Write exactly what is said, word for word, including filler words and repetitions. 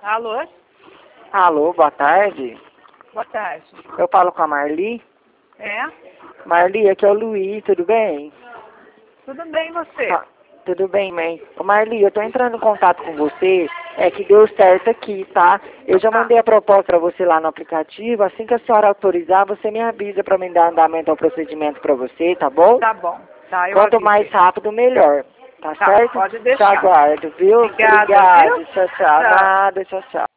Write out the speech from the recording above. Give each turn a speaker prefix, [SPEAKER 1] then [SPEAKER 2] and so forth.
[SPEAKER 1] Alô?
[SPEAKER 2] Alô, boa tarde.
[SPEAKER 1] Boa tarde.
[SPEAKER 2] Eu falo com a Marli.
[SPEAKER 1] É?
[SPEAKER 2] Marli, aqui é o Luiz, tudo bem?
[SPEAKER 1] Tudo bem, você?
[SPEAKER 2] Ah, tudo bem, mãe. Ô, Marli, eu tô entrando em contato com você, é que deu certo aqui, tá? Eu já
[SPEAKER 1] Ah.
[SPEAKER 2] mandei a proposta pra você lá no aplicativo, assim que a senhora autorizar, você me avisa pra me dar andamento ao procedimento pra você, tá bom?
[SPEAKER 1] Tá bom. Tá, eu
[SPEAKER 2] Quanto
[SPEAKER 1] aviso.
[SPEAKER 2] mais rápido, melhor. Tá,
[SPEAKER 1] Tá,
[SPEAKER 2] certo?
[SPEAKER 1] pode
[SPEAKER 2] Te
[SPEAKER 1] deixar.
[SPEAKER 2] aguardo, viu?
[SPEAKER 1] Obrigada,
[SPEAKER 2] Obrigado.
[SPEAKER 1] viu?
[SPEAKER 2] Tchau, tchau.
[SPEAKER 1] Tchau.
[SPEAKER 2] Nada, tchau, tchau.